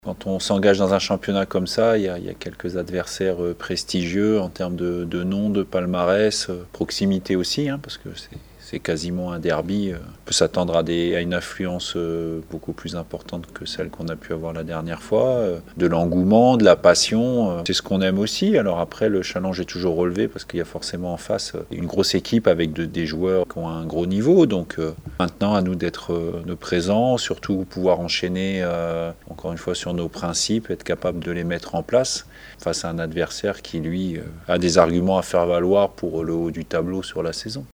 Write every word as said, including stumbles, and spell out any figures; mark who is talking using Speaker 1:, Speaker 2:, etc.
Speaker 1: Quand on s'engage dans un championnat comme ça, il y a, il y a quelques adversaires prestigieux en termes de, de nom, de palmarès, proximité aussi, hein, parce que c'est, c'est quasiment un derby. On peut s'attendre à, des, à une affluence beaucoup plus importante que celle qu'on a pu avoir la dernière fois. De l'engouement, de la passion, c'est ce qu'on aime aussi. Alors après, le challenge est toujours relevé parce qu'il y a forcément en face une grosse équipe avec de, des joueurs qui ont un gros niveau. Donc maintenant, à nous d'être euh, présents, surtout pouvoir enchaîner, euh, encore une fois, sur nos principes, être capable de les mettre en place face à un adversaire qui, lui, a des arguments à faire valoir pour le haut du tableau sur la saison.